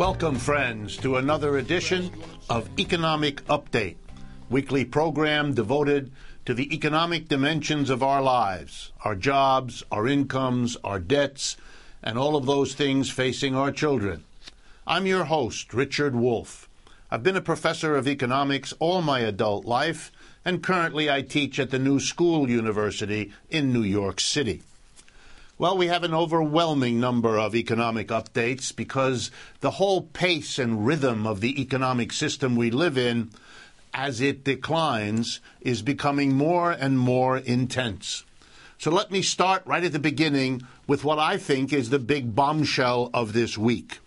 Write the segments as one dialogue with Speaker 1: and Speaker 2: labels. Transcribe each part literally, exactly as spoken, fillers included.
Speaker 1: Welcome, friends, to another edition of Economic Update, weekly program devoted to the economic dimensions of our lives, our jobs, our incomes, our debts, and all of those things facing our children. I'm your host, Richard Wolff. I've been a professor of economics all my adult life, and currently I teach at the New School University in New York City. Well, we have an overwhelming number of economic updates because the whole pace and rhythm of the economic system we live in, as it declines, is becoming more and more intense. So let me start right at the beginning with what I think is the big bombshell of this week.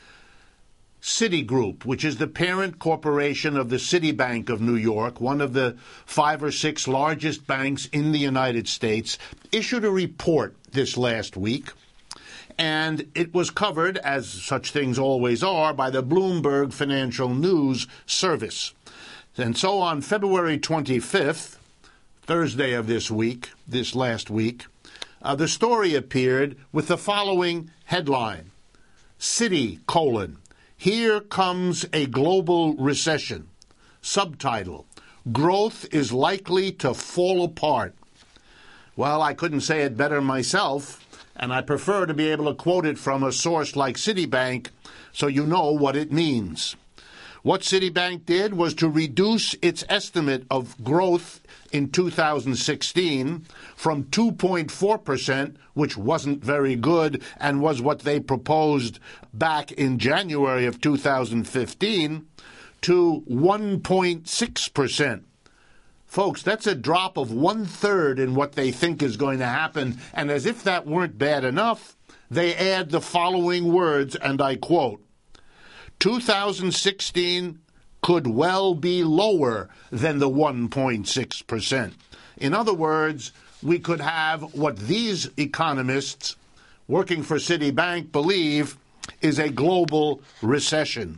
Speaker 1: Citigroup, which is the parent corporation of the Citibank of New York, one of the five or six largest banks in the United States, issued a report this last week, and it was covered, as such things always are, by the Bloomberg Financial News Service. And so on February twenty-fifth, Thursday of this week, this last week, uh, the story appeared with the following headline: Citi, colon, here comes a global recession. Subtitle, growth is likely to fall apart. Well, I couldn't say it better myself, and I prefer to be able to quote it from a source like Citibank so you know what it means. What Citibank did was to reduce its estimate of growth in two thousand sixteen from two point four percent, which wasn't very good and was what they proposed back in January of two thousand fifteen, to one point six percent. Folks, that's a drop of one-third in what they think is going to happen, and as if that weren't bad enough, they add the following words, and I quote, two thousand sixteen could well be lower than the one point six percent. In other words, we could have what these economists working for Citibank believe is a global recession.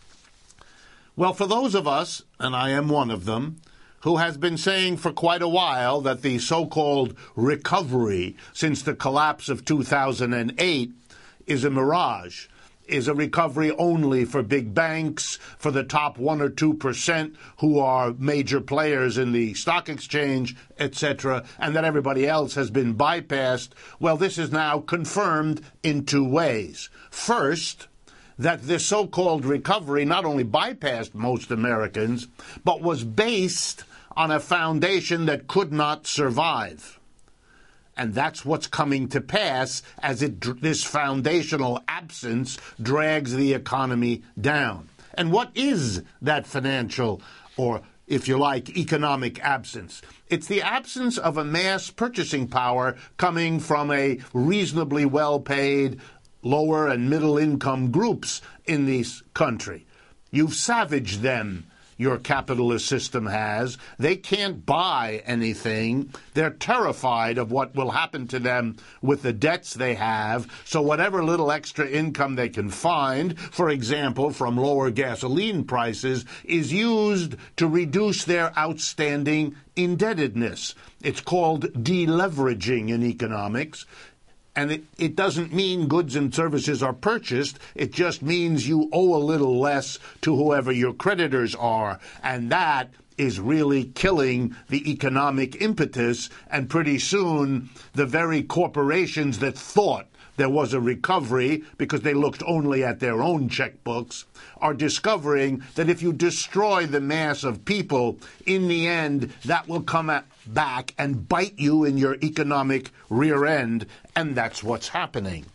Speaker 1: Well, for those of us, and I am one of them, who has been saying for quite a while that the so-called recovery since the collapse of two thousand eight is a mirage, is a recovery only for big banks, for the top one or two percent who are major players in the stock exchange, et cetera, and that everybody else has been bypassed. Well, this is now confirmed in two ways. First, that this so-called recovery not only bypassed most Americans, but was based on a foundation that could not survive. And that's what's coming to pass as it, this foundational absence drags the economy down. And what is that financial, or if you like, economic absence? It's the absence of a mass purchasing power coming from a reasonably well-paid, lower and middle income groups in this country. You've savaged them. Your capitalist system has. They can't buy anything. They're terrified of what will happen to them with the debts they have. So whatever little extra income they can find, for example, from lower gasoline prices, is used to reduce their outstanding indebtedness. It's called deleveraging in economics. And it, it doesn't mean goods and services are purchased. It just means you owe a little less to whoever your creditors are. And that is really killing the economic impetus. And pretty soon, the very corporations that thought there was a recovery because they looked only at their own checkbooks are discovering that if you destroy the mass of people, in the end, that will come back and bite you in your economic rear end, and that's what's happening.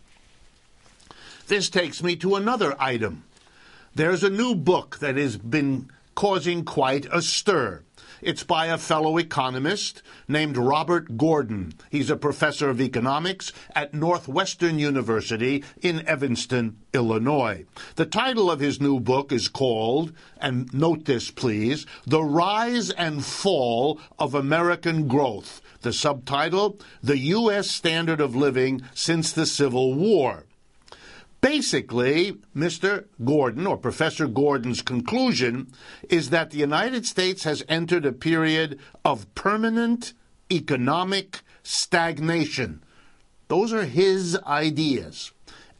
Speaker 1: This takes me to another item. There's a new book that has been causing quite a stir. It's by a fellow economist named Robert Gordon. He's a professor of economics at Northwestern University in Evanston, Illinois. The title of his new book is called, and note this please, The Rise and Fall of American Growth. The subtitle, The U S Standard of Living Since the Civil War. Basically, Mister Gordon, or Professor Gordon's conclusion, is that the United States has entered a period of permanent economic stagnation. Those are his ideas.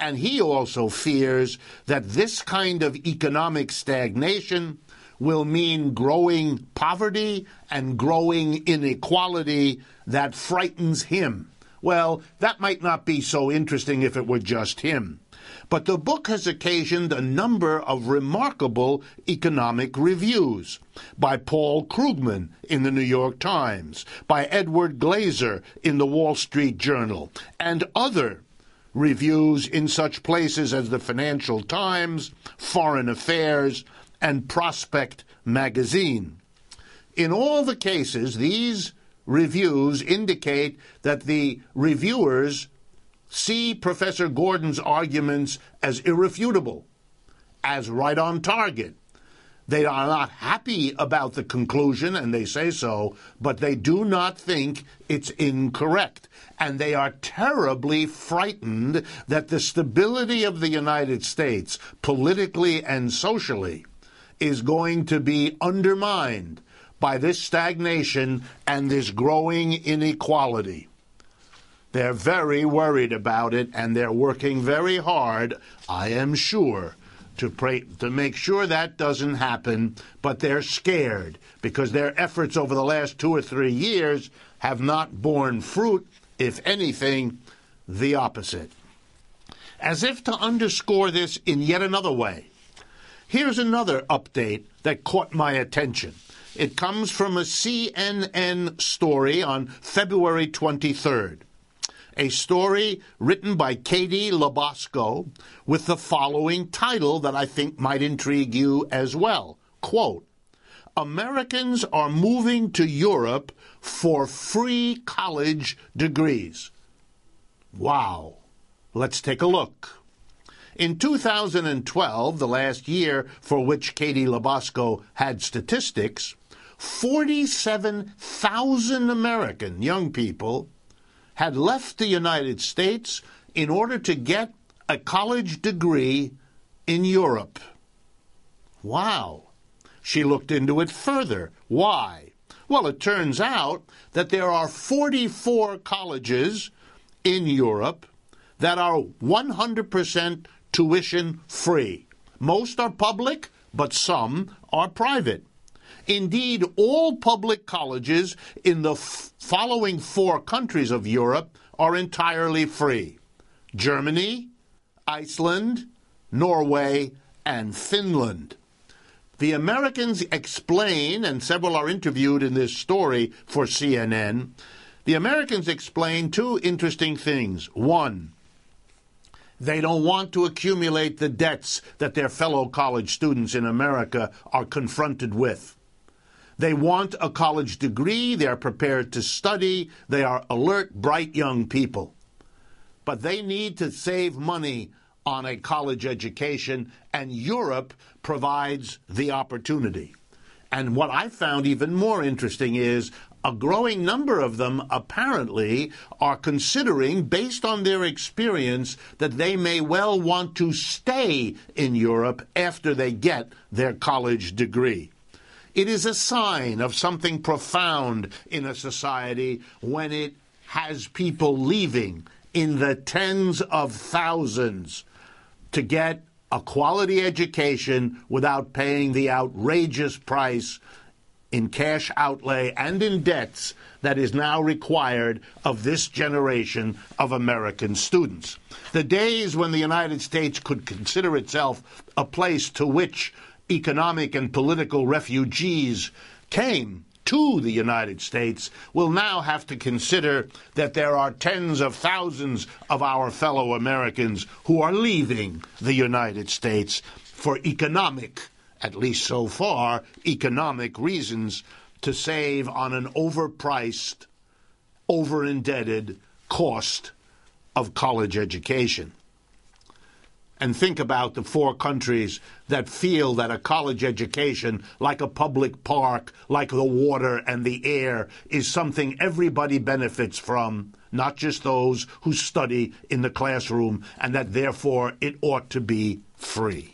Speaker 1: And he also fears that this kind of economic stagnation will mean growing poverty and growing inequality that frightens him. Well, that might not be so interesting if it were just him. But the book has occasioned a number of remarkable economic reviews by Paul Krugman in the New York Times, by Edward Glaser in the Wall Street Journal, and other reviews in such places as the Financial Times, Foreign Affairs, and Prospect magazine. In all the cases, these reviews indicate that the reviewers see Professor Gordon's arguments as irrefutable, as right on target. They are not happy about the conclusion, and they say so, but they do not think it's incorrect. And they are terribly frightened that the stability of the United States, politically and socially, is going to be undermined by this stagnation and this growing inequality. They're very worried about it, and they're working very hard, I am sure, to pray, to make sure that doesn't happen, but they're scared because their efforts over the last two or three years have not borne fruit, if anything, the opposite. As if to underscore this in yet another way, here's another update that caught my attention. It comes from a C N N story on February twenty-third. A story written by Katie Labasco with the following title that I think might intrigue you as well. Quote, Americans are moving to Europe for free college degrees. Wow. Let's take a look. In two thousand twelve, the last year for which Katie Labasco had statistics, forty-seven thousand American young people had left the United States in order to get a college degree in Europe. Wow. She looked into it further. Why? Well, it turns out that there are forty-four colleges in Europe that are one hundred percent tuition free. Most are public, but some are private. Indeed, all public colleges in the f- following four countries of Europe are entirely free: Germany, Iceland, Norway, and Finland. The Americans explain, and several are interviewed in this story for C N N, the Americans explain two interesting things. One, they don't want to accumulate the debts that their fellow college students in America are confronted with. They want a college degree, they are prepared to study, they are alert, bright young people. But they need to save money on a college education, and Europe provides the opportunity. And what I found even more interesting is a growing number of them apparently are considering, based on their experience, that they may well want to stay in Europe after they get their college degree. It is a sign of something profound in a society when it has people leaving in the tens of thousands to get a quality education without paying the outrageous price in cash outlay and in debts that is now required of this generation of American students. The days when the United States could consider itself a place to which economic and political refugees came to the United States will now have to consider that there are tens of thousands of our fellow Americans who are leaving the United States for economic, at least so far, economic reasons to save on an overpriced, over-indebted cost of college education. And think about the four countries that feel that a college education, like a public park, like the water and the air, is something everybody benefits from, not just those who study in the classroom, and that therefore it ought to be free.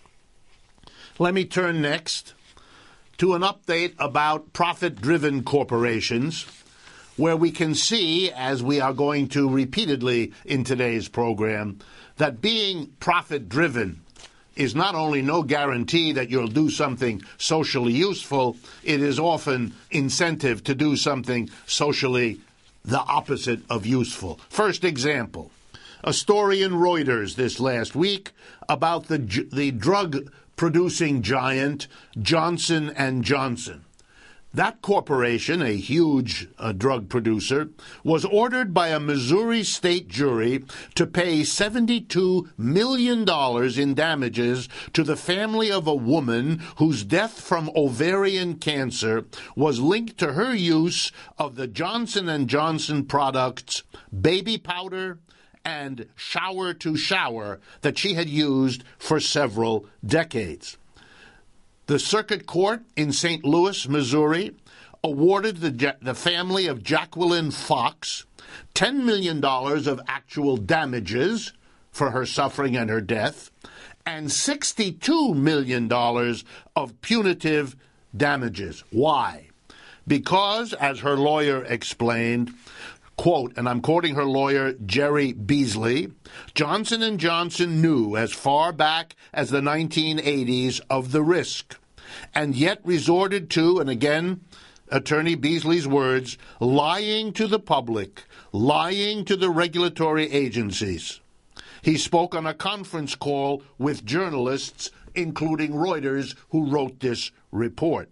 Speaker 1: Let me turn next to an update about profit-driven corporations. where we can see, as we are going to repeatedly in today's program, that being profit-driven is not only no guarantee that you'll do something socially useful, it is often incentive to do something socially the opposite of useful. First example, a story in Reuters this last week about the the drug-producing giant Johnson and Johnson. That corporation, a huge uh, drug producer, was ordered by a Missouri state jury to pay seventy-two million dollars in damages to the family of a woman whose death from ovarian cancer was linked to her use of the Johnson and Johnson products baby powder and shower to shower that she had used for several decades. The circuit court in Saint Louis, Missouri, awarded the, the family of Jacqueline Fox ten million dollars of actual damages for her suffering and her death, and sixty-two million dollars of punitive damages. Why? Because, as her lawyer explained, quote, and I'm quoting her lawyer, Jerry Beasley, Johnson and Johnson knew as far back as the nineteen eighties of the risk, and yet resorted to, and again, Attorney Beasley's words, lying to the public, lying to the regulatory agencies. He spoke on a conference call with journalists, including Reuters, who wrote this report.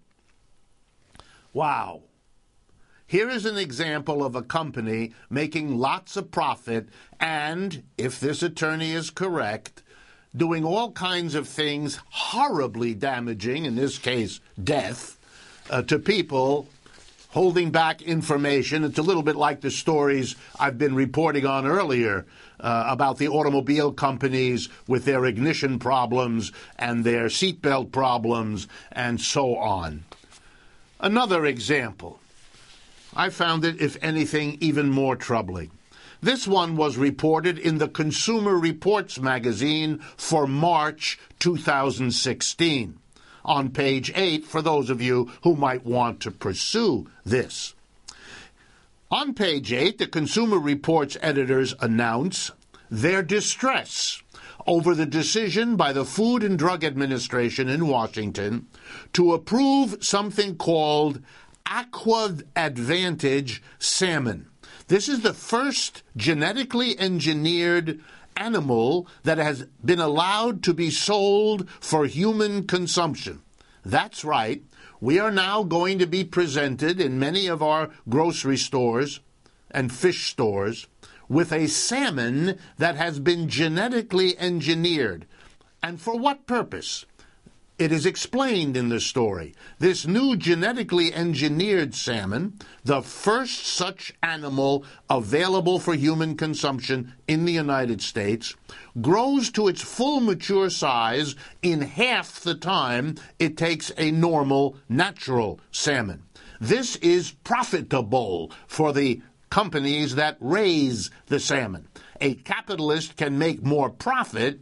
Speaker 1: Wow. Here is an example of a company making lots of profit and, if this attorney is correct, doing all kinds of things horribly damaging, in this case, death, uh, to people, holding back information. It's a little bit like the stories I've been reporting on earlier uh, about the automobile companies with their ignition problems and their seatbelt problems and so on. Another example. I found it, if anything, even more troubling. This one was reported in the Consumer Reports magazine for March two thousand sixteen, on page eight, for those of you who might want to pursue this. On page eight, the Consumer Reports editors announce their distress over the decision by the Food and Drug Administration in Washington to approve something called Aqua Advantage salmon. This is the first genetically engineered animal that has been allowed to be sold for human consumption. That's right. We are now going to be presented in many of our grocery stores and fish stores with a salmon that has been genetically engineered. And for what purpose? It is explained in the story. This new genetically engineered salmon, the first such animal available for human consumption in the United States, grows to its full mature size in half the time it takes a normal, natural salmon. This is profitable for the companies that raise the salmon. A capitalist can make more profit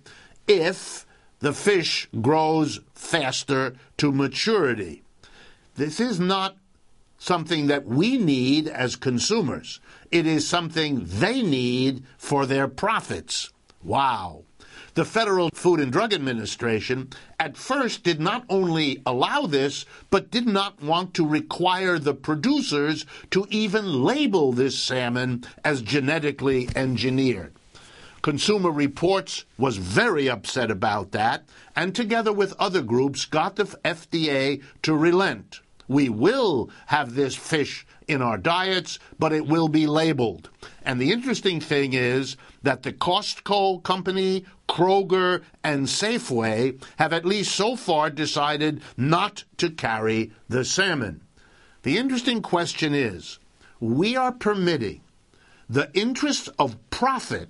Speaker 1: if the fish grows faster to maturity. This is not something that we need as consumers. It is something they need for their profits. Wow. The Federal Food and Drug Administration at first did not only allow this, but did not want to require the producers to even label this salmon as genetically engineered. Consumer Reports was very upset about that, and together with other groups got the F D A to relent. We will have this fish in our diets, but it will be labeled. And the interesting thing is that the Costco company, Kroger, and Safeway have at least so far decided not to carry the salmon. The interesting question is, we are permitting the interest of profit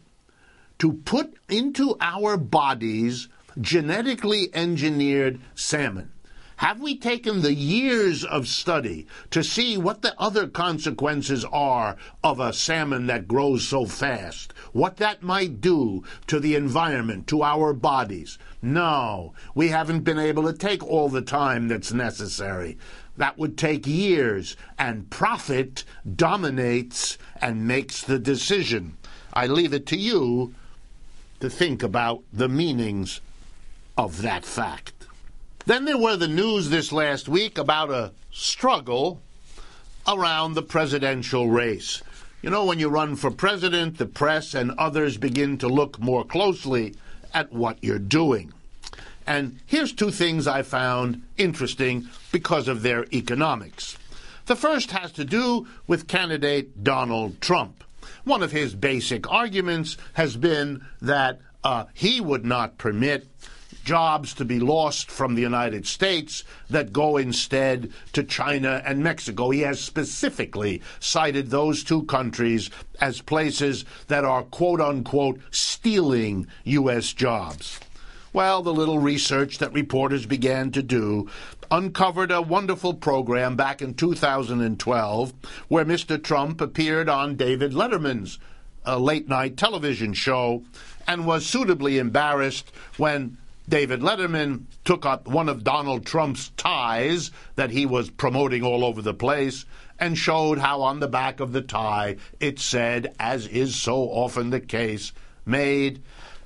Speaker 1: to put into our bodies genetically engineered salmon. Have we taken the years of study to see what the other consequences are of a salmon that grows so fast? What that might do to the environment, to our bodies? No, we haven't been able to take all the time that's necessary. That would take years, and profit dominates and makes the decision. I leave it to you to think about the meanings of that fact. Then there were the news this last week about a struggle around the presidential race. You know, when you run for president, the press and others begin to look more closely at what you're doing. And here's two things I found interesting because of their economics. The first has to do with candidate Donald Trump. One of his basic arguments has been that uh, he would not permit jobs to be lost from the United States that go instead to China and Mexico. He has specifically cited those two countries as places that are, quote-unquote, stealing U S jobs. Well, the little research that reporters began to do uncovered a wonderful program back in two thousand twelve where Mister Trump appeared on David Letterman's uh, late-night television show and was suitably embarrassed when David Letterman took up one of Donald Trump's ties that he was promoting all over the place and showed how on the back of the tie it said, as is so often the case, made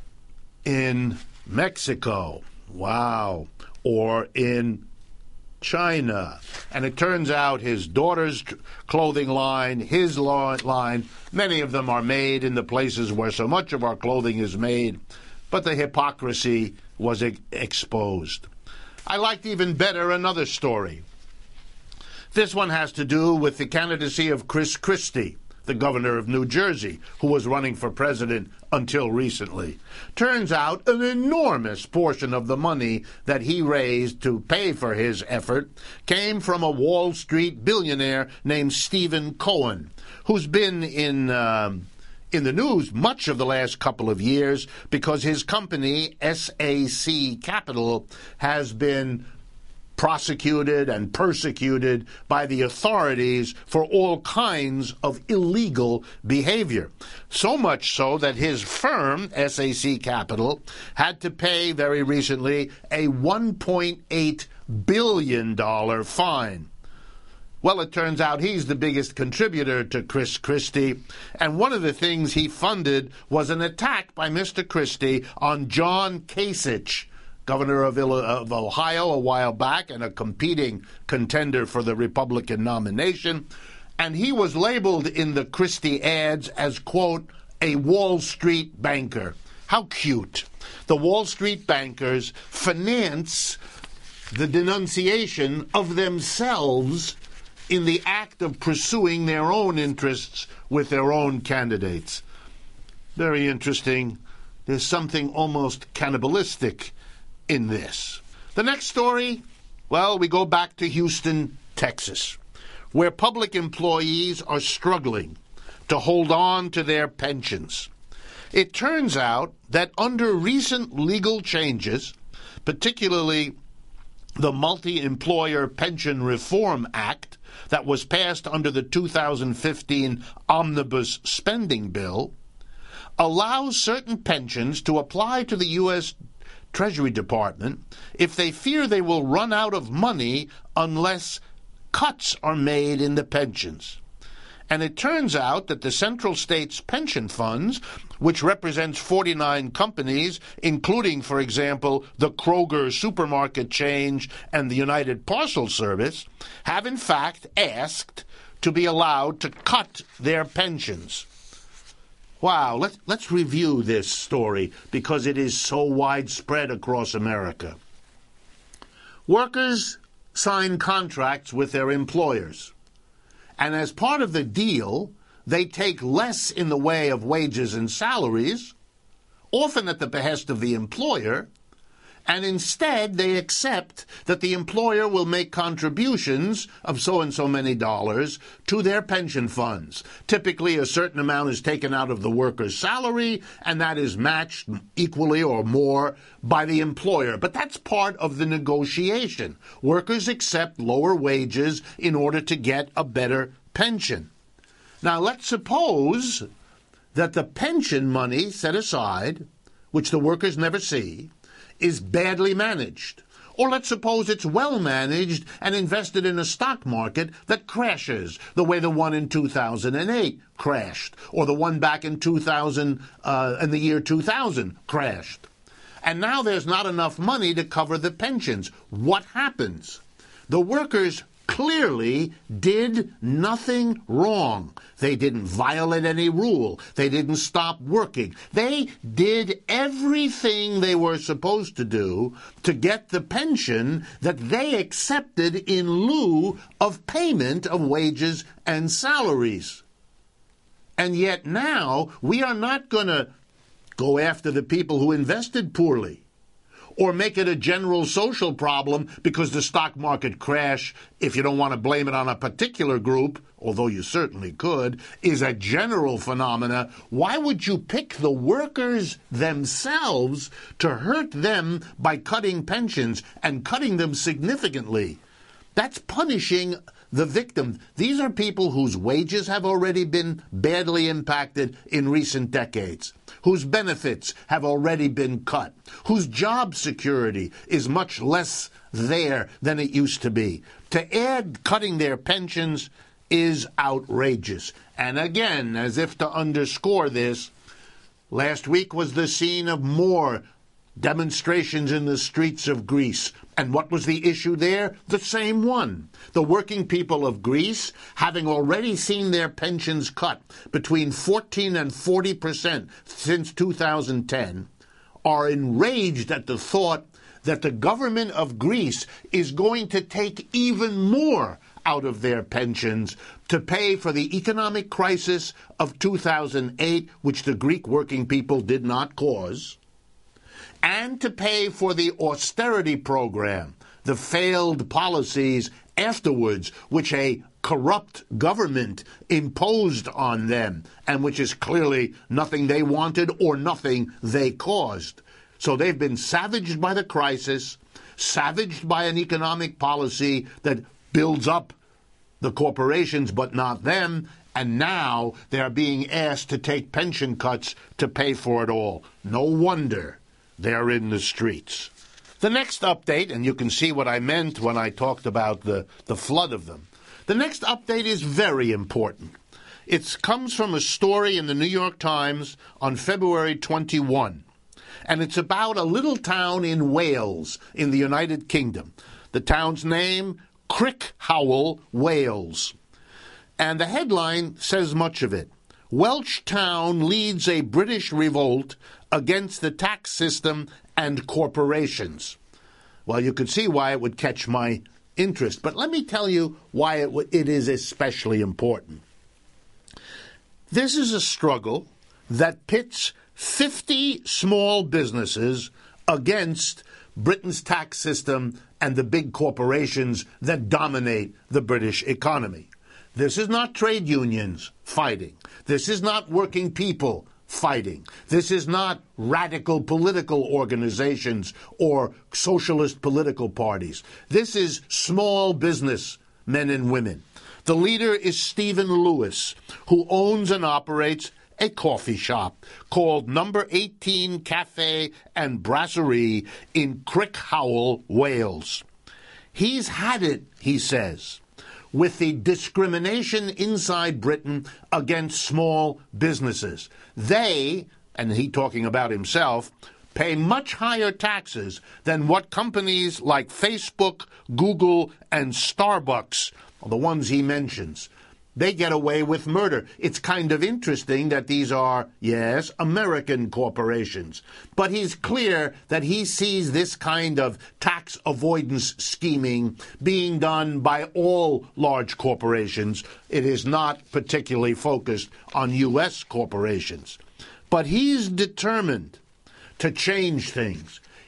Speaker 1: in Mexico. Wow. Or in China. And it turns out his daughter's clothing line, his line, many of them are made in the places where so much of our clothing is made. But the hypocrisy was e- exposed. I liked even better another story. This one has to do with the candidacy of Chris Christie, the governor of New Jersey, who was running for president until recently. Turns out an enormous portion of the money that he raised to pay for his effort came from a Wall Street billionaire named Stephen Cohen, who's been in um, in the news much of the last couple of years because his company, S A C Capital, has been prosecuted and persecuted by the authorities for all kinds of illegal behavior. So much so that his firm, S A C Capital, had to pay very recently a one point eight billion dollars fine. Well, it turns out he's the biggest contributor to Chris Christie, and one of the things he funded was an attack by Mister Christie on John Kasich, governor of, of Ohio a while back and a competing contender for the Republican nomination, and he was labeled in the Christie ads as, quote, a Wall Street banker. How cute. The Wall Street bankers finance the denunciation of themselves in the act of pursuing their own interests with their own candidates. Very interesting. There's something almost cannibalistic in this. The next story, well, we go back to Houston, Texas, where public employees are struggling to hold on to their pensions. It turns out that under recent legal changes, particularly the Multi-Employer Pension Reform Act that was passed under the two thousand fifteen Omnibus Spending Bill, allows certain pensions to apply to the U S Treasury Department if they fear they will run out of money unless cuts are made in the pensions. And it turns out that the Central States Pension Funds, which represents forty-nine companies, including, for example, the Kroger supermarket chain and the United Parcel Service, have in fact asked to be allowed to cut their pensions. Wow, let's, let's review this story because it is so widespread across America. Workers sign contracts with their employers. And as part of the deal, they take less in the way of wages and salaries, often at the behest of the employer, And instead, they accept that the employer will make contributions of so-and-so many dollars to their pension funds. Typically, a certain amount is taken out of the worker's salary, and that is matched equally or more by the employer. But that's part of the negotiation. Workers accept lower wages in order to get a better pension. Now, let's suppose that the pension money set aside, which the workers never see, is badly managed. Or let's suppose it's well managed and invested in a stock market that crashes, the way the one in two thousand eight crashed, or the one back in two thousand, uh, in the year two thousand crashed. And now there's not enough money to cover the pensions. What happens? The workers clearly did nothing wrong. They didn't violate any rule. They didn't stop working. They did everything they were supposed to do to get the pension that they accepted in lieu of payment of wages and salaries. And yet now we are not going to go after the people who invested poorly, or make it a general social problem because the stock market crash, if you don't want to blame it on a particular group, although you certainly could, is a general phenomena. Why would you pick the workers themselves to hurt them by cutting pensions and cutting them significantly? That's punishing the victim. These are people whose wages have already been badly impacted in recent decades, whose benefits have already been cut, whose job security is much less there than it used to be. To add cutting their pensions is outrageous. And again, as if to underscore this, last week was the scene of more demonstrations in the streets of Greece. And what was the issue there? The same one. The working people of Greece, having already seen their pensions cut between fourteen and forty percent since two thousand ten, are enraged at the thought that the government of Greece is going to take even more out of their pensions to pay for the economic crisis of two thousand eight, which the Greek working people did not cause, and to pay for the austerity program, the failed policies afterwards, which a corrupt government imposed on them, and which is clearly nothing they wanted or nothing they caused. So they've been savaged by the crisis, savaged by an economic policy that builds up the corporations but not them, and now they're being asked to take pension cuts to pay for it all. No wonder they're in the streets. The next update, and you can see what I meant when I talked about the, the flood of them. The next update is very important. It comes from a story in the New York Times on February twenty-first, and it's about a little town in Wales in the United Kingdom. The town's name, Crickhowell, Wales. And the headline says much of it. Welsh town leads a British revolt against the tax system and corporations. Well, you could see why it would catch my interest, but let me tell you why it, w- it is especially important. This is a struggle that pits fifty small businesses against Britain's tax system and the big corporations that dominate the British economy. This is not trade unions fighting. This is not working people fighting. This is not radical political organizations or socialist political parties. This is small business men and women. The leader is Stephen Lewis, who owns and operates a coffee shop called Number eighteen Cafe and Brasserie in Crickhowell, Wales. He's had it, he says, with the discrimination inside Britain against small businesses. They, and he talking about himself, pay much higher taxes than what companies like Facebook, Google, and Starbucks, the ones he mentions, they get away with murder. It's kind of interesting that these are, yes, American corporations. But he's clear that he sees this kind of tax avoidance scheming being done by all large corporations. It is not particularly focused on U S corporations. But he's determined to change things.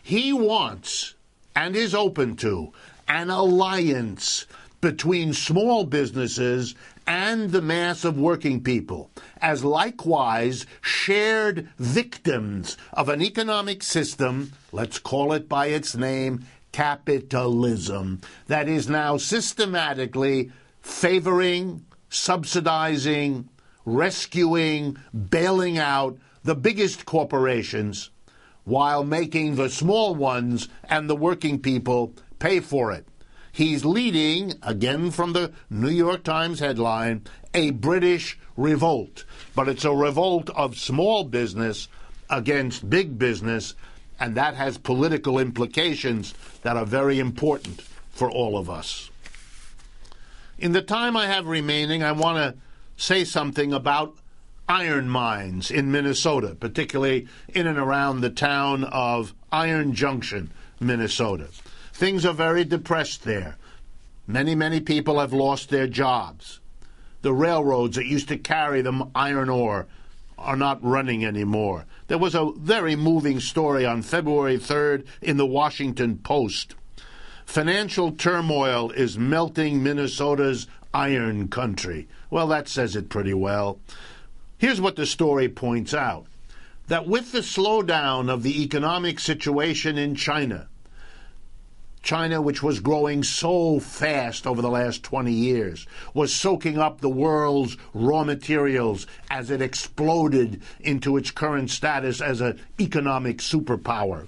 Speaker 1: He wants and is open to an alliance between small businesses and the mass of working people, as likewise shared victims of an economic system, let's call it by its name, capitalism, that is now systematically favoring, subsidizing, rescuing, bailing out the biggest corporations while making the small ones and the working people pay for it. He's leading, again from the New York Times headline, a British revolt. But it's a revolt of small business against big business, and that has political implications that are very important for all of us. In the time I have remaining, I want to say something about iron mines in Minnesota, particularly in and around the town of Iron Junction, Minnesota. Things are very depressed there. Many, many people have lost their jobs. The railroads that used to carry the iron ore are not running anymore. There was a very moving story on February third in the Washington Post. Financial turmoil is melting Minnesota's iron country. Well, that says it pretty well. Here's what the story points out, that with the slowdown of the economic situation in China, China, which was growing so fast over the last twenty years, was soaking up the world's raw materials as it exploded into its current status as an economic superpower.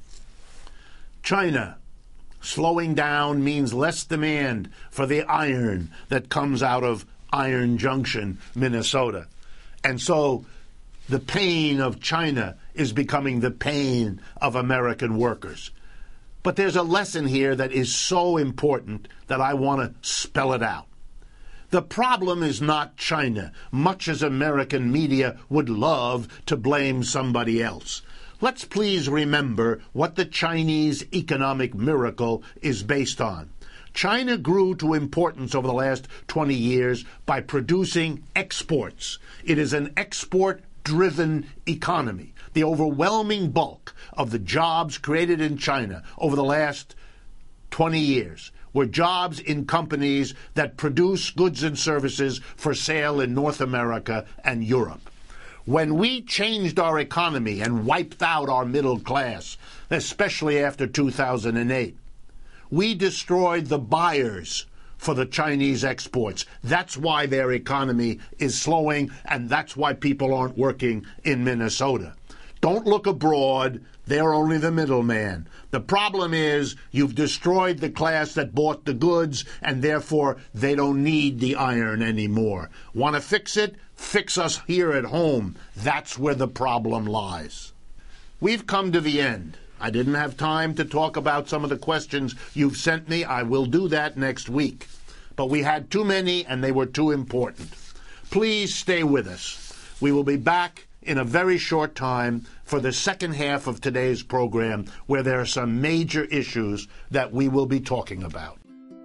Speaker 1: China slowing down means less demand for the iron that comes out of Iron Junction, Minnesota. And so the pain of China is becoming the pain of American workers. But there's a lesson here that is so important that I want to spell it out. The problem is not China, much as American media would love to blame somebody else. Let's please remember what the Chinese economic miracle is based on. China grew to importance over the last twenty years by producing exports. It is an export-driven economy. The overwhelming bulk of the jobs created in China over the last twenty years were jobs in companies that produce goods and services for sale in North America and Europe. When we changed our economy and wiped out our middle class, especially after two thousand eight, we destroyed the buyers for the Chinese exports. That's why their economy is slowing, and that's why people aren't working in Minnesota. Don't look abroad. They're only the middleman. The problem is you've destroyed the class that bought the goods, and therefore they don't need the iron anymore. Want to fix it? Fix us here at home. That's where the problem lies. We've come to the end. I didn't have time to talk about some of the questions you've sent me. I will do that next week. But we had too many, and they were too important. Please stay with us. We will be back in a very short time for the second half of today's program, where there are some major issues that we will be talking about.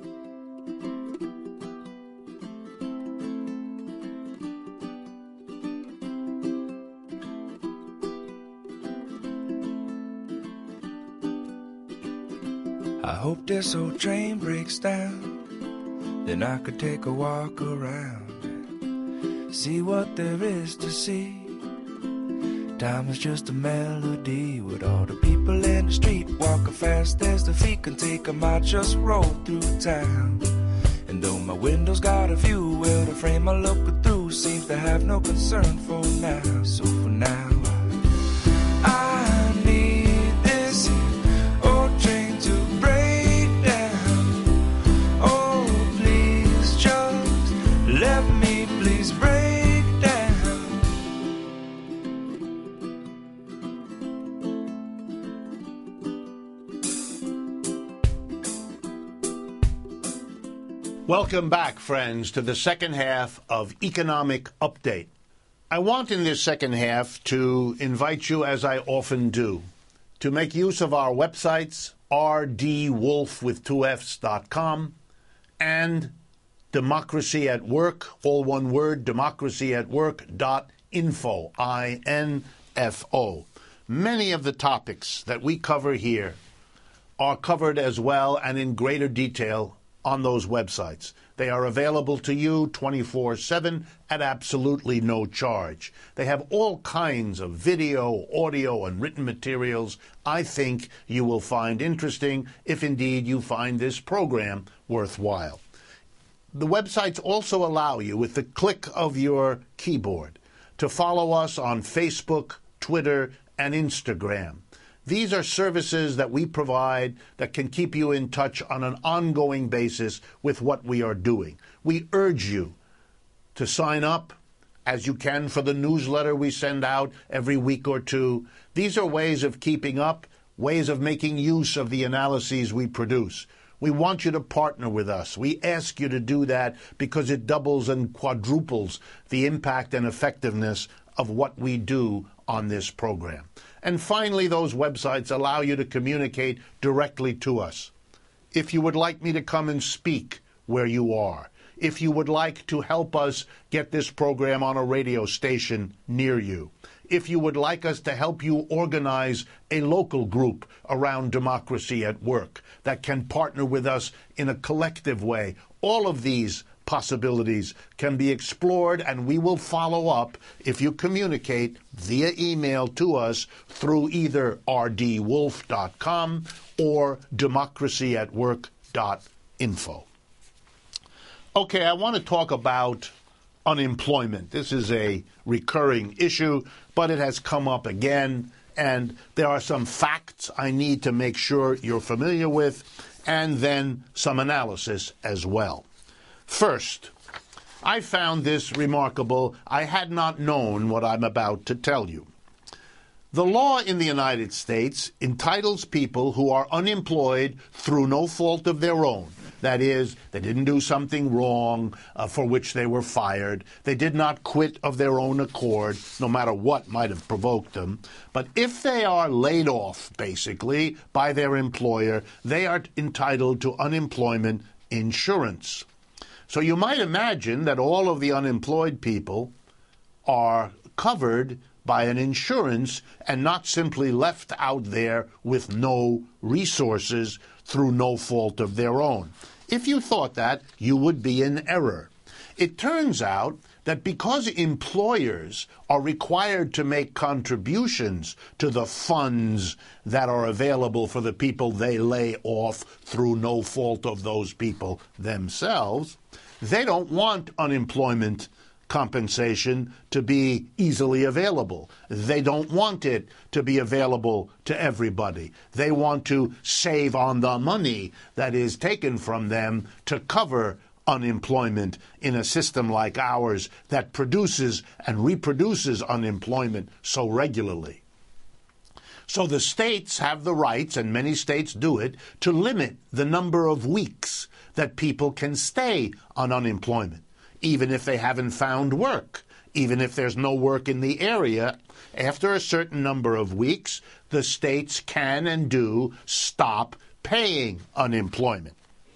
Speaker 2: I hope this old train breaks down, then I could take a walk around, see what there is to see. Time is just a melody with all the people in the street walking fast as the feet can take 'em. I just roll through town, and though my window's got a view, well, the frame I look through seems to have no concern for now. So for now, I need this old train to break down. Oh, please just let me please break.
Speaker 1: Welcome back, friends, to the second half of Economic Update. I want in this second half to invite you, as I often do, to make use of our websites, r d wolf with two f's dot com and Democracy at Work, all one word, democracy at work dot info, I N F O. Many of the topics that we cover here are covered as well and in greater detail on those websites. They are available to you twenty-four seven at absolutely no charge. They have all kinds of video, audio, and written materials I think you will find interesting if indeed you find this program worthwhile. The websites also allow you, with the click of your keyboard, to follow us on Facebook, Twitter, and Instagram. These are services that we provide that can keep you in touch on an ongoing basis with what we are doing. We urge you to sign up as you can for the newsletter we send out every week or two. These are ways of keeping up, ways of making use of the analyses we produce. We want you to partner with us. We ask you to do that because it doubles and quadruples the impact and effectiveness of what we do on this program. And finally, those websites allow you to communicate directly to us. If you would like me to come and speak where you are, if you would like to help us get this program on a radio station near you, if you would like us to help you organize a local group around Democracy at Work that can partner with us in a collective way, all of these possibilities can be explored, and we will follow up if you communicate via email to us through either r d wolf dot com or democracy at work dot info. Okay, I want to talk about unemployment. This is a recurring issue, but it has come up again, and there are some facts I need to make sure you're familiar with, and then some analysis as well. First, I found this remarkable. I had not known what I'm about to tell you. The law in the United States entitles people who are unemployed through no fault of their own. That is, they didn't do something wrong uh, for which they were fired. They did not quit of their own accord, no matter what might have provoked them. But if they are laid off, basically, by their employer, they are entitled to unemployment insurance. So you might imagine that all of the unemployed people are covered by an insurance and not simply left out there with no resources through no fault of their own. If you thought that, you would be in error. It turns out that because employers are required to make contributions to the funds that are available for the people they lay off through no fault of those people themselves, they don't want unemployment compensation to be easily available. They don't want it to be available to everybody. They want to save on the money that is taken from them to cover unemployment in a system like ours that produces and reproduces unemployment so regularly. So the states have the rights, and many states do it, to limit the number of weeks that people can stay on unemployment, even if they haven't found work, even if there's no work in the area. After a certain number of weeks, the states can and do stop paying unemployment.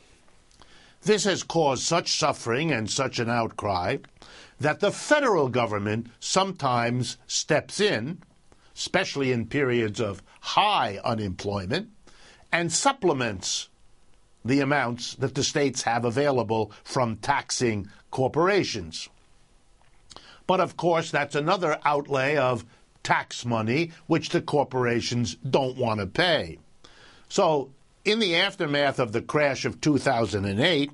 Speaker 1: This has caused such suffering and such an outcry that the federal government sometimes steps in, especially in periods of high unemployment, and supplements the amounts that the states have available from taxing corporations. But of course, that's another outlay of tax money which the corporations don't want to pay. So in the aftermath of the crash of two thousand eight,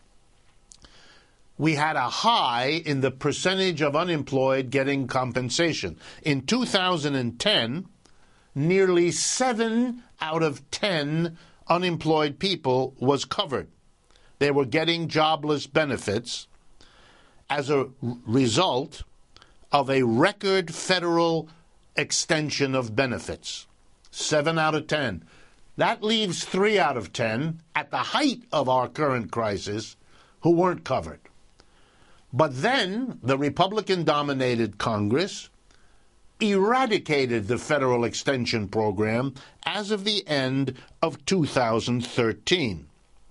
Speaker 1: we had a high in the percentage of unemployed getting compensation. In two thousand ten, nearly seven out of ten unemployed people was covered. They were getting jobless benefits as a result of a record federal extension of benefits. Seven out of ten. That leaves three out of ten at the height of our current crisis who weren't covered. But then the Republican-dominated Congress eradicated the federal extension program as of the end of two thousand thirteen.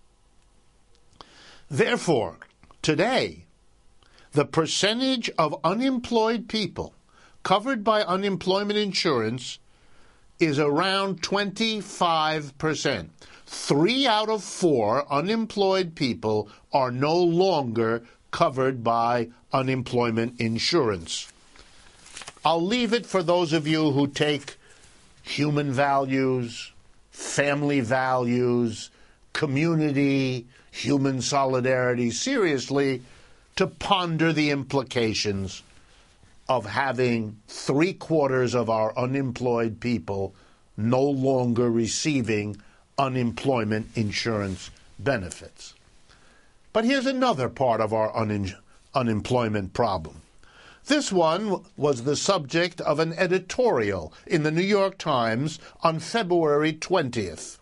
Speaker 1: Therefore, today, the percentage of unemployed people covered by unemployment insurance is around twenty-five percent. Three out of four unemployed people are no longer covered by unemployment insurance. I'll leave it for those of you who take human values, family values, community, human solidarity seriously to ponder the implications of having three quarters of our unemployed people no longer receiving unemployment insurance benefits. But here's another part of our un- unemployment problem. This one was the subject of an editorial in the New York Times on February twentieth.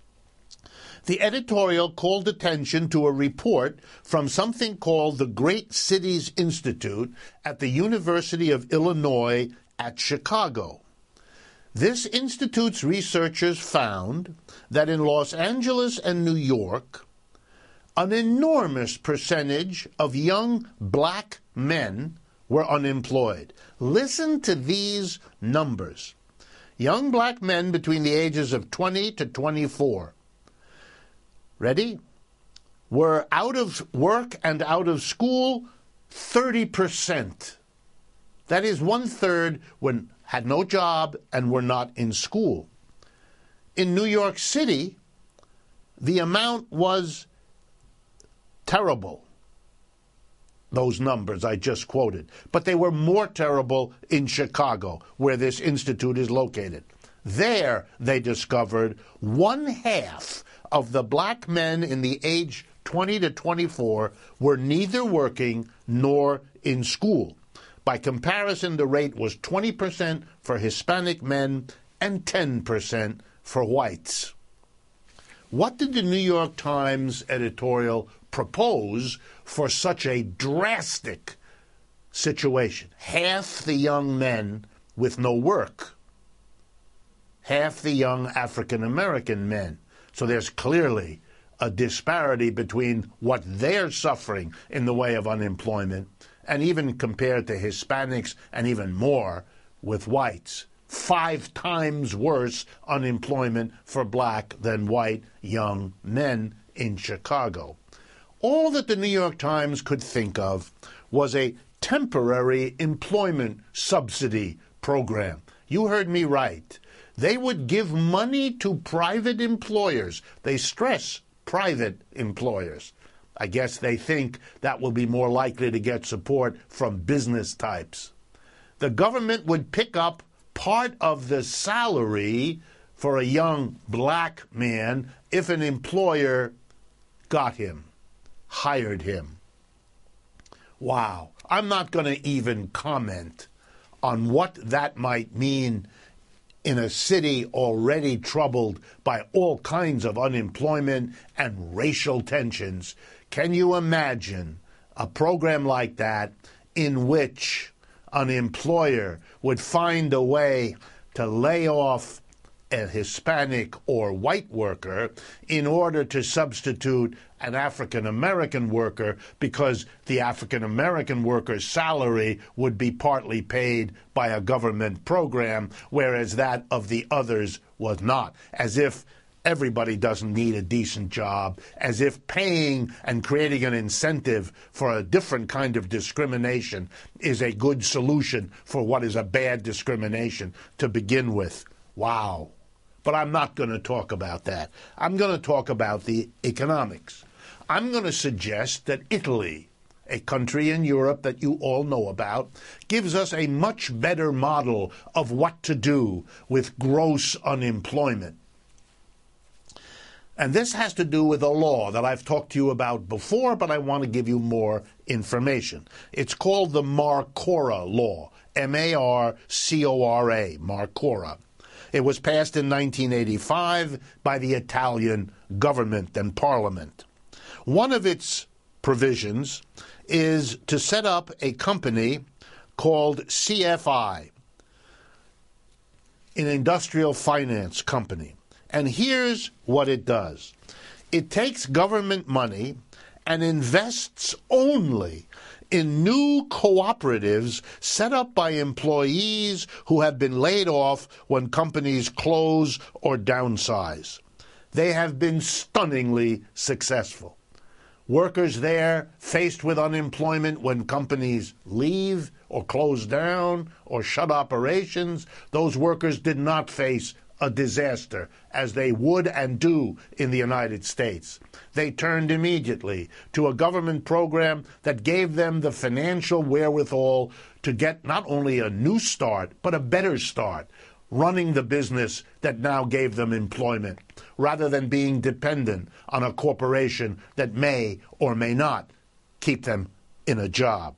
Speaker 1: The editorial called attention to a report from something called the Great Cities Institute at the University of Illinois at Chicago. This institute's researchers found that in Los Angeles and New York, an enormous percentage of young black men were unemployed. Listen to these numbers. Young black men between the ages of twenty to twenty-four, ready, were out of work and out of school thirty percent. That is, one-third when had no job and were not in school. In New York City, the amount was terrible, those numbers I just quoted. But they were more terrible in Chicago, where this institute is located. There, they discovered one half of the black men in the age twenty to twenty-four were neither working nor in school. By comparison, the rate was twenty percent for Hispanic men and ten percent for whites. What did the New York Times editorial propose for such a drastic situation? Half the young men with no work. Half the young African-American men. So there's clearly a disparity between what they're suffering in the way of unemployment and even compared to Hispanics and even more with whites. Five times worse unemployment for black than white young men in Chicago. All that the New York Times could think of was a temporary employment subsidy program. You heard me right. They would give money to private employers. They stress private employers. I guess they think that will be more likely to get support from business types. The government would pick up part of the salary for a young black man if an employer got him, hired him. Wow. I'm not going to even comment on what that might mean in a city already troubled by all kinds of unemployment and racial tensions. Can you imagine a program like that in which an employer would find a way to lay off a Hispanic or white worker in order to substitute an African-American worker because the African-American worker's salary would be partly paid by a government program, whereas that of the others was not, as if everybody doesn't need a decent job, as if paying and creating an incentive for a different kind of discrimination is a good solution for what is a bad discrimination to begin with. Wow. But I'm not going to talk about that. I'm going to talk about the economics. I'm going to suggest that Italy, a country in Europe that you all know about, gives us a much better model of what to do with gross unemployment. And this has to do with a law that I've talked to you about before, but I want to give you more information. It's called the Marcora Law, M A R C O R A, Marcora. It was passed in nineteen eighty-five by the Italian government and parliament. One of its provisions is to set up a company called C F I, an industrial finance company. And here's what it does. It takes government money and invests only in new cooperatives set up by employees who have been laid off when companies close or downsize. They have been stunningly successful. Workers there, faced with unemployment when companies leave or close down or shut operations, those workers did not face a disaster as they would and do in the United States. They turned immediately to a government program that gave them the financial wherewithal to get not only a new start, but a better start, running the business that now gave them employment, rather than being dependent on a corporation that may or may not keep them in a job.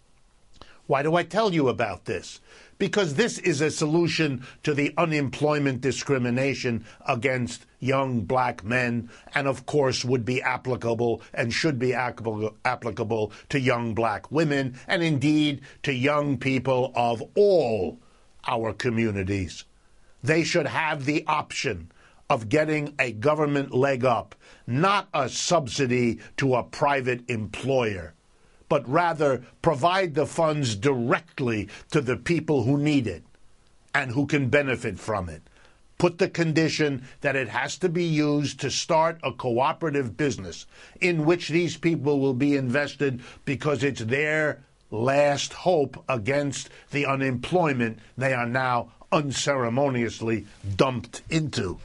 Speaker 1: Why do I tell you about this? Because this is a solution to the unemployment discrimination against young black men, and of course would be applicable and should be applicable to young black women, and indeed to young people of all our communities. They should have the option of getting a government leg up, not a subsidy to a private employer, but rather provide the funds directly to the people who need it and who can benefit from it. Put the condition that it has to be used to start a cooperative business in which these people will be invested because it's their last hope against the unemployment they are now unceremoniously dumped into.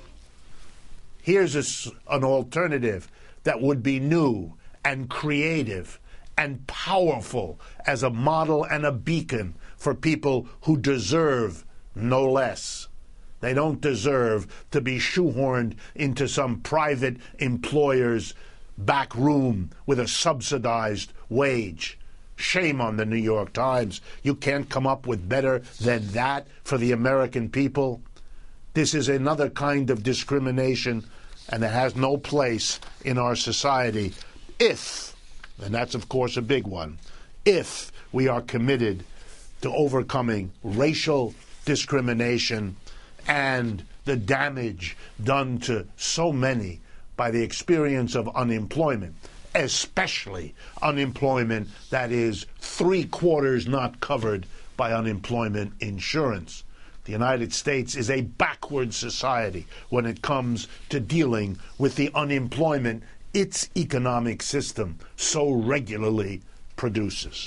Speaker 1: Here's a, an alternative that would be new and creative and powerful as a model and a beacon for people who deserve no less. They don't deserve to be shoehorned into some private employer's back room with a subsidized wage. Shame on the New York Times. You can't come up with better than that for the American people. This is another kind of discrimination, and it has no place in our society if, and that's of course a big one, if we are committed to overcoming racial discrimination and the damage done to so many by the experience of unemployment, especially unemployment that is three quarters not covered by unemployment insurance. The United States is a backward society when it comes to dealing with the unemployment its economic system so regularly produces.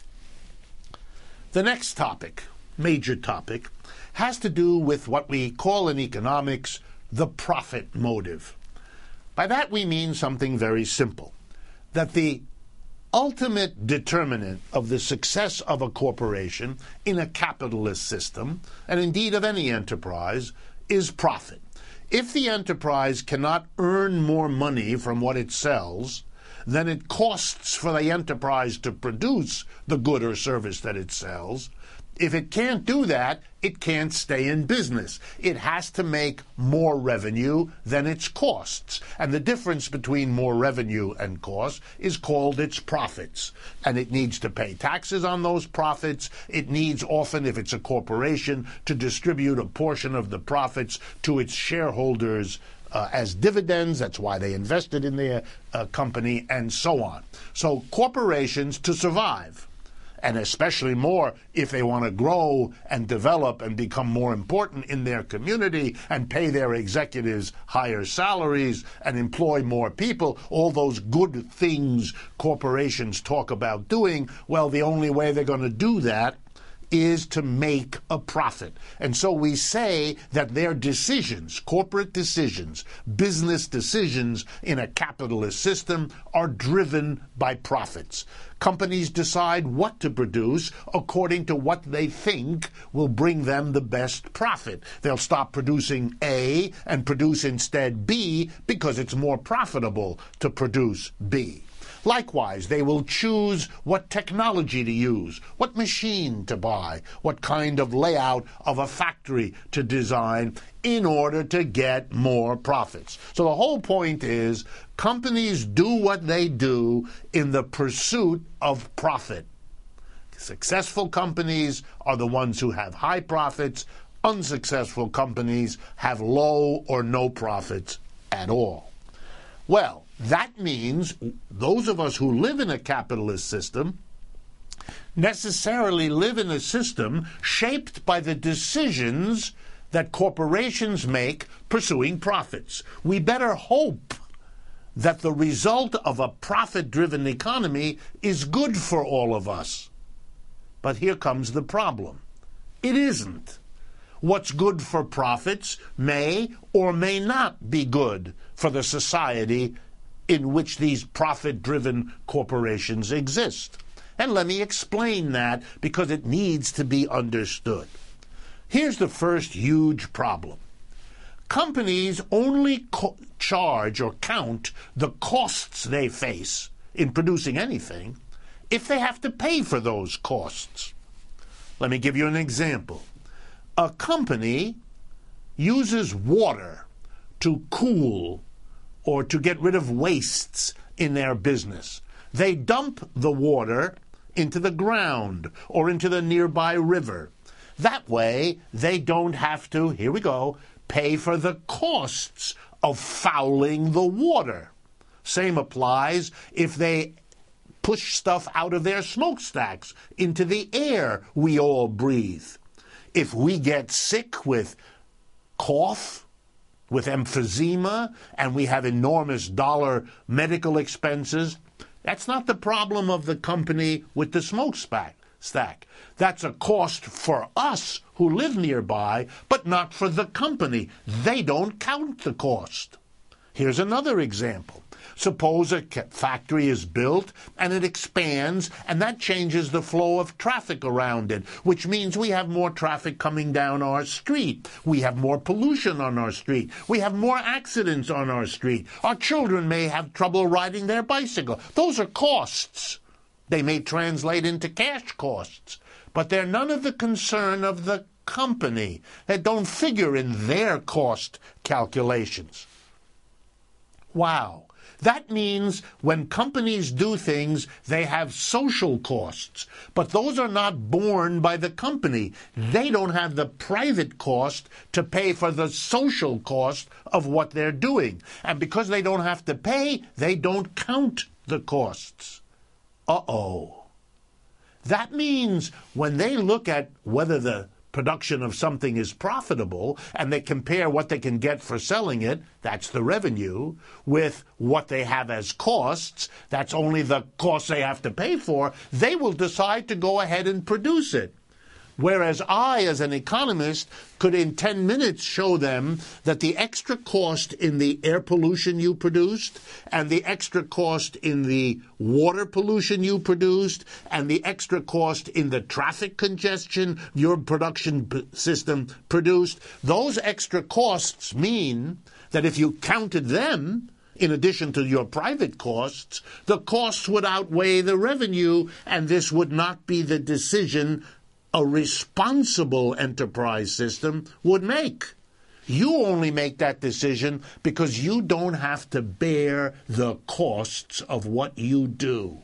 Speaker 1: The next topic, major topic, has to do with what we call in economics the profit motive. By that we mean something very simple, that the ultimate determinant of the success of a corporation in a capitalist system, and indeed of any enterprise, is profit. If the enterprise cannot earn more money from what it sells than it costs for the enterprise to produce the good or service that it sells, if it can't do that, it can't stay in business. It has to make more revenue than its costs. And the difference between more revenue and costs is called its profits. And it needs to pay taxes on those profits. It needs often, if it's a corporation, to distribute a portion of the profits to its shareholders uh, as dividends. That's why they invested in their uh, company, and so on. So corporations, to survive, and especially more if they want to grow and develop and become more important in their community and pay their executives higher salaries and employ more people, all those good things corporations talk about doing, well, the only way they're going to do that is to make a profit. And so we say that their decisions, corporate decisions, business decisions in a capitalist system are driven by profits. Companies decide what to produce according to what they think will bring them the best profit. They'll stop producing A and produce instead B because it's more profitable to produce B. Likewise, they will choose what technology to use, what machine to buy, what kind of layout of a factory to design in order to get more profits. So the whole point is companies do what they do in the pursuit of profit. Successful companies are the ones who have high profits. Unsuccessful companies have low or no profits at all. Well, That means those of us who live in a capitalist system necessarily live in a system shaped by the decisions that corporations make pursuing profits. We better hope that the result of a profit-driven economy is good for all of us. But here comes the problem. It isn't. What's good for profits may or may not be good for the society in which these profit-driven corporations exist. And let me explain that, because it needs to be understood. Here's the first huge problem. Companies only co- charge or count the costs they face in producing anything if they have to pay for those costs. Let me give you an example. A company uses water to cool or to get rid of wastes in their business. They dump the water into the ground or into the nearby river. That way, they don't have to, here we go, pay for the costs of fouling the water. Same applies if they push stuff out of their smokestacks into the air we all breathe. If we get sick with cough, with emphysema, and we have enormous dollar medical expenses, that's not the problem of the company with the smokestack. Stack. That's a cost for us who live nearby, but not for the company. They don't count the cost. Here's another example. Suppose a factory is built and it expands, and that changes the flow of traffic around it, which means we have more traffic coming down our street. We have more pollution on our street. We have more accidents on our street. Our children may have trouble riding their bicycle. Those are costs. They may translate into cash costs, but they're none of the concern of the company. They don't figure in their cost calculations. Wow. That means when companies do things, they have social costs, but those are not borne by the company. They don't have the private cost to pay for the social cost of what they're doing. And because they don't have to pay, they don't count the costs. Uh-oh. That means when they look at whether the production of something is profitable and they compare what they can get for selling it, that's the revenue, with what they have as costs, that's only the costs they have to pay for, they will decide to go ahead and produce it. Whereas I, as an economist, could in ten minutes show them that the extra cost in the air pollution you produced, and the extra cost in the water pollution you produced, and the extra cost in the traffic congestion your production p- system produced, those extra costs mean that if you counted them, in addition to your private costs, the costs would outweigh the revenue, and this would not be the decision a responsible enterprise system would make. You only make that decision because you don't have to bear the costs of what you do.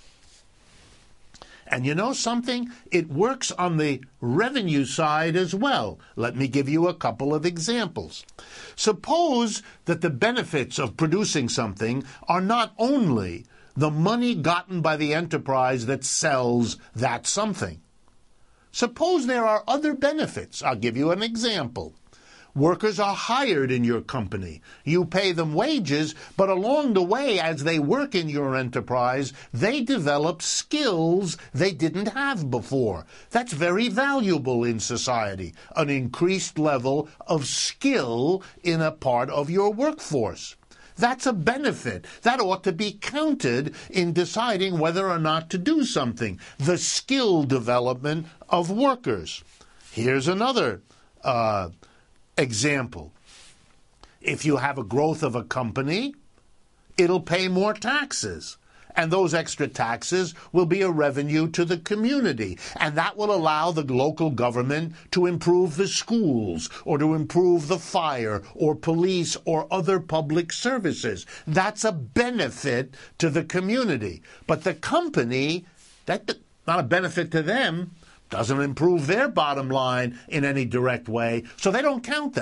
Speaker 1: And you know something? It works on the revenue side as well. Let me give you a couple of examples. Suppose that the benefits of producing something are not only the money gotten by the enterprise that sells that something. Suppose there are other benefits. I'll give you an example. Workers are hired in your company. You pay them wages, but along the way, as they work in your enterprise, they develop skills they didn't have before. That's very valuable in society, an increased level of skill in a part of your workforce. That's a benefit. That ought to be counted in deciding whether or not to do something. The skill development of workers. Here's another uh, example. If you have a growth of a company, it'll pay more taxes. And those extra taxes will be a revenue to the community. And that will allow the local government to improve the schools or to improve the fire or police or other public services. That's a benefit to the community. But the company, that's not a benefit to them, doesn't improve their bottom line in any direct way, so they don't count that.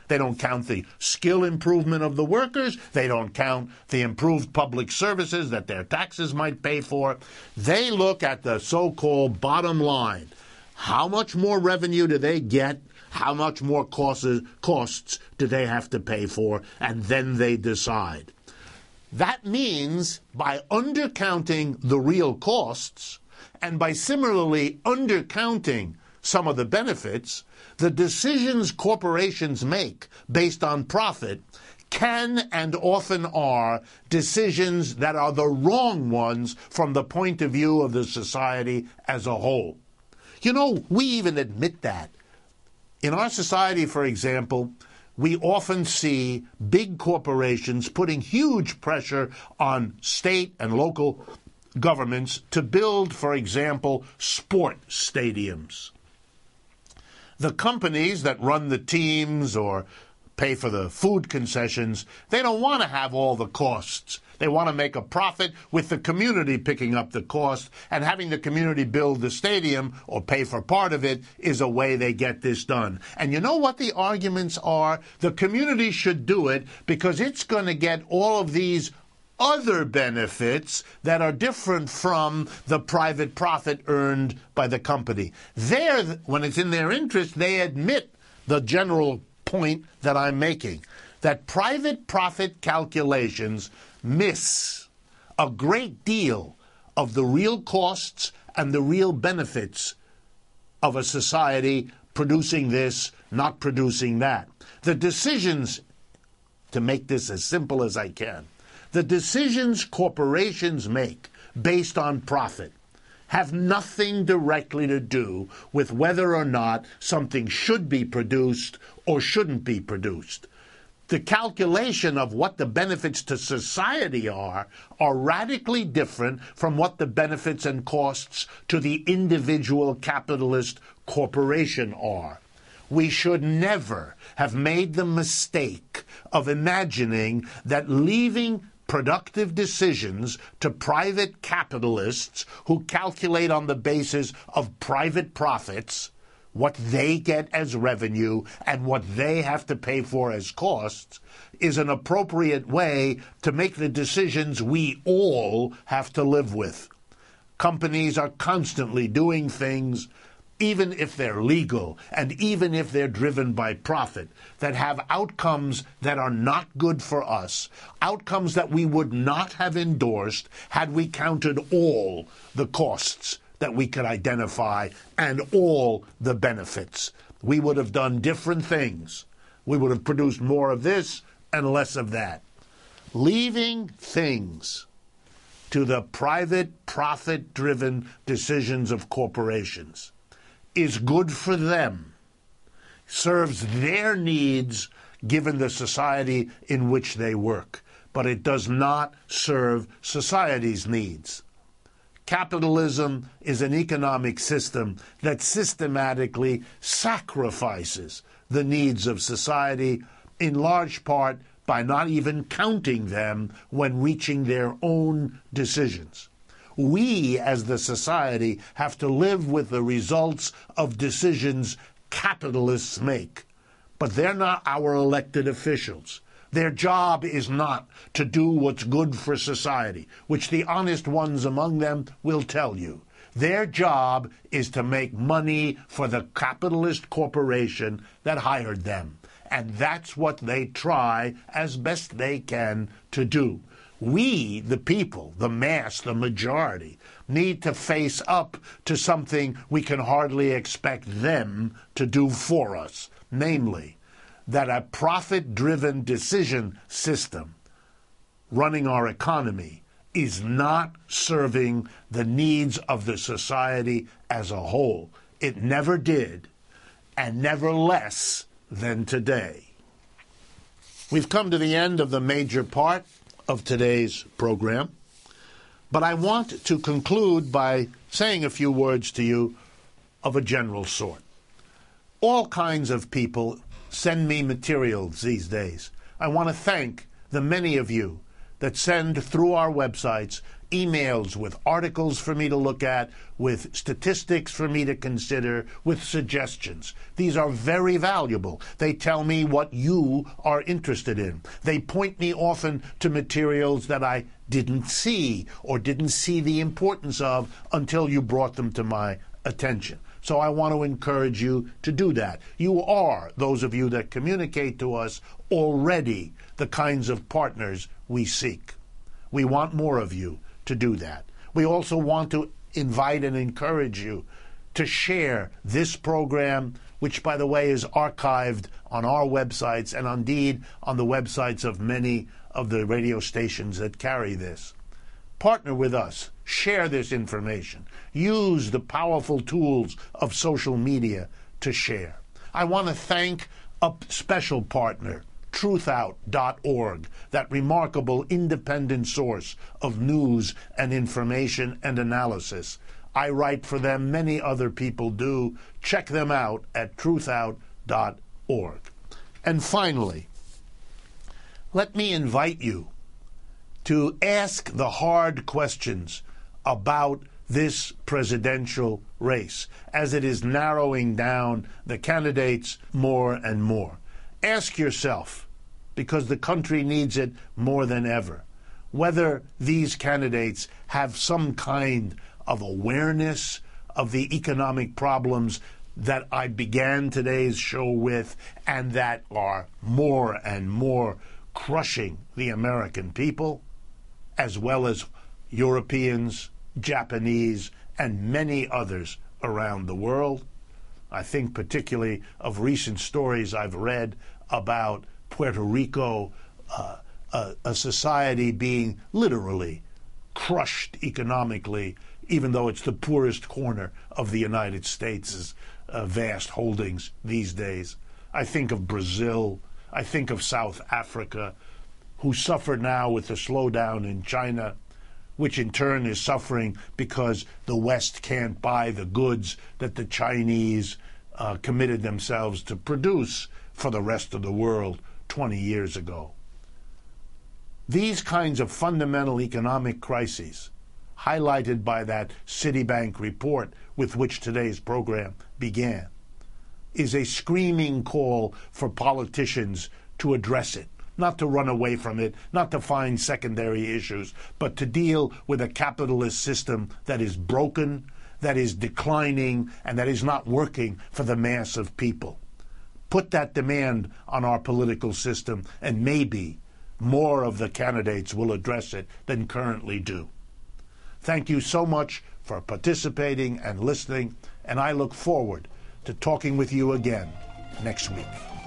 Speaker 1: They don't count the skill improvement of the workers. They don't count the improved public services that their taxes might pay for. They look at the so-called bottom line. How much more revenue do they get? How much more costs, costs do they have to pay for? And then they decide. That means by undercounting the real costs and by similarly undercounting some of the benefits, the decisions corporations make based on profit can and often are decisions that are the wrong ones from the point of view of the society as a whole. You know, we even admit that. In our society, for example, we often see big corporations putting huge pressure on state and local governments to build, for example, sport stadiums. The companies that run the teams or pay for the food concessions, they don't want to have all the costs. They want to make a profit with the community picking up the cost, and having the community build the stadium or pay for part of it is a way they get this done. And you know what the arguments are? The community should do it because it's going to get all of these other benefits that are different from the private profit earned by the company. There, when it's in their interest, they admit the general point that I'm making, that private profit calculations miss a great deal of the real costs and the real benefits of a society producing this, not producing that. The decisions, to make this as simple as I can, the decisions corporations make based on profit have nothing directly to do with whether or not something should be produced or shouldn't be produced. The calculation of what the benefits to society are are radically different from what the benefits and costs to the individual capitalist corporation are. We should never have made the mistake of imagining that leaving productive decisions to private capitalists who calculate on the basis of private profits, what they get as revenue and what they have to pay for as costs, is an appropriate way to make the decisions we all have to live with. Companies are constantly doing things, even if they're legal and even if they're driven by profit, that have outcomes that are not good for us, outcomes that we would not have endorsed had we counted all the costs that we could identify and all the benefits. We would have done different things. We would have produced more of this and less of that. Leaving things to the private, profit-driven decisions of corporations is good for them, serves their needs given the society in which they work, but it does not serve society's needs. Capitalism is an economic system that systematically sacrifices the needs of society, in large part by not even counting them when reaching their own decisions. We, as the society, have to live with the results of decisions capitalists make. But they're not our elected officials. Their job is not to do what's good for society, which the honest ones among them will tell you. Their job is to make money for the capitalist corporation that hired them. And that's what they try as best they can to do. We, the people, the mass, the majority, need to face up to something we can hardly expect them to do for us, namely, that a profit-driven decision system running our economy is not serving the needs of the society as a whole. It never did, and never less than today. We've come to the end of the major part of today's program, but I want to conclude by saying a few words to you of a general sort. All kinds of people send me materials these days. I want to thank the many of you that send through our websites emails with articles for me to look at, with statistics for me to consider, with suggestions. These are very valuable. They tell me what you are interested in. They point me often to materials that I didn't see or didn't see the importance of until you brought them to my attention. So I want to encourage you to do that. You are, those of you that communicate to us, already the kinds of partners we seek. We want more of you to do that. We also want to invite and encourage you to share this program, which, by the way, is archived on our websites and indeed on the websites of many of the radio stations that carry this. Partner with us. Share this information. Use the powerful tools of social media to share. I want to thank a special partner, truth out dot org, that remarkable independent source of news and information and analysis. I write for them. Many other people do. Check them out at truth out dot org. And finally, let me invite you to ask the hard questions about this presidential race as it is narrowing down the candidates more and more. Ask yourself, because the country needs it more than ever, whether these candidates have some kind of awareness of the economic problems that I began today's show with and that are more and more crushing the American people, as well as Europeans, Japanese, and many others around the world. I think particularly of recent stories I've read about Puerto Rico, uh, a, a society being literally crushed economically, even though it's the poorest corner of the United States' uh, vast holdings these days. I think of Brazil. I think of South Africa, who suffer now with the slowdown in China, which in turn is suffering because the West can't buy the goods that the Chinese uh, committed themselves to produce for the rest of the world twenty years ago. These kinds of fundamental economic crises, highlighted by that Citibank report with which today's program began, is a screaming call for politicians to address it. Not to run away from it, not to find secondary issues, but to deal with a capitalist system that is broken, that is declining, and that is not working for the mass of people. Put that demand on our political system, and maybe more of the candidates will address it than currently do. Thank you so much for participating and listening, and I look forward to talking with you again next week.